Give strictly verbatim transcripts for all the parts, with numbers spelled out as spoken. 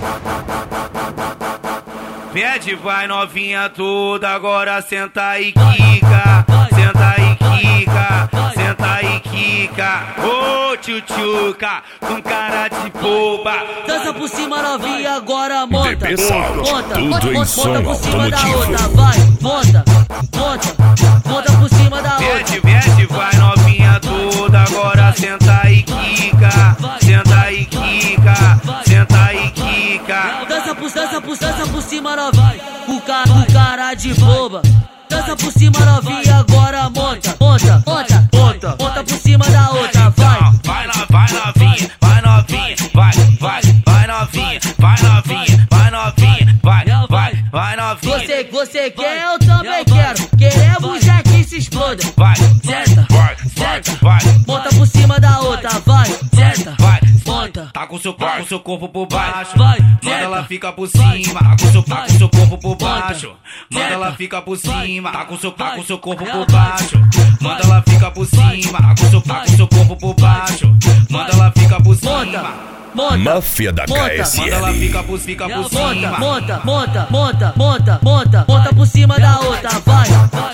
Pede, vai novinha toda, agora senta e quica, senta e quica, senta e quica. Ô tchutchuca, com cara de boba. Dança por cima novinha, agora monta, D P Sound, monta, tudo monta, em monta som por cima da automotivo. outra, vai, monta, monta, monta por cima da outra. Pede, pede, vai novinha toda, agora senta e quica, senta e quica, senta e quica. Dança por, dança por, dança por cima novinha, com cara, com cara de boba. Dança por cima novinha, agora monta, monta, monta, monta, monta por cima da outra, vai. Vai, no, vai novinha, vai novinha, vai, vai, vai novinha, vai novinha, vai novinha, vai, vai, vai novinha. Você, você quer, eu também quero. Queremos já que se exploda. Vai, Senta, vai, vai, vai, monta por cima da outra, vai. Senta, vai, monta, tá com seu, tá com seu corpo por baixo, vai. manda ela fica por cima, tá com seu, tá com seu corpo por baixo, manda ela fica por cima, tá com seu, tá com seu corpo por baixo, manda ela fica por cima, tá com seu, tá com seu corpo por baixo, manda ela fica por cima. Monta, Máfia da monta, Manda ela K S L. fica por, fica por monta, cima. monta, monta, monta, monta, monta, monta por cima da outra, vai.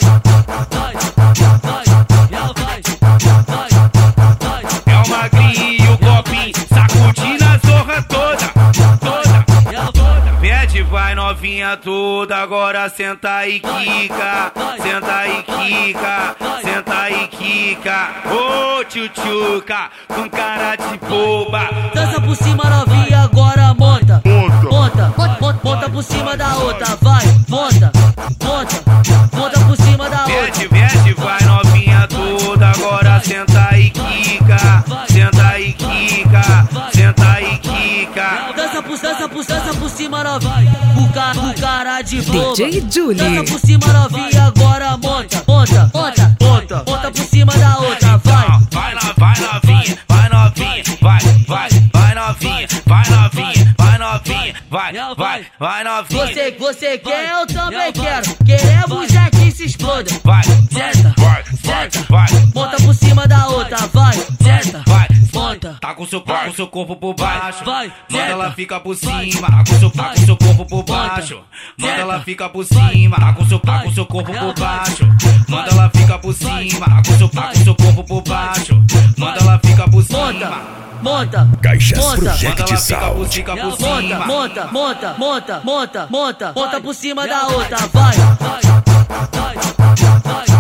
É o magrinho e o copinho, sacudindo a zorra toda, toda. Pede, vai novinha toda, agora senta e quica, senta e quica, senta e quica. Ô tchutchuca, com cara de boba. Dança por cima novinha, agora monta, monta, monta, monta por cima da outra, vai. Monta, monta, monta por cima da outra. Pede, pede, vai novinha toda, agora senta e quica, senta e quica, senta e quica. Dança por, dança por, dança por cima novinha, com cara, com cara de boba. D J Julie. Dança por cima novinha, agora monta, monta, monta, monta, monta por cima da outra, vai. Vai, no, vai novinha, vai novinha, vai, vai, vai novinha, vai novinha, vai novinha, vai, vai, vai novinha. Você, você quer, eu também quero. Queremos já que se exploda. Vai, Senta, vai, vai, vai, monta por cima da outra, vai. Senta, vai, monta, tá com seu, tá com seu corpo por baixo, vai. manda ela Senta, fica por cima, tá com seu, tá com seu corpo por baixo, manda ela fica por cima, tá com seu, tá com seu corpo por baixo, manda ela fica por cima, tá com seu, tá com seu corpo por baixo, manda ela fica por monta, cima. monta, Caixas monta, Manda Project ela fica por, Sound. fica por monta, cima. monta, monta, monta, monta, monta, monta por cima da outra, vai.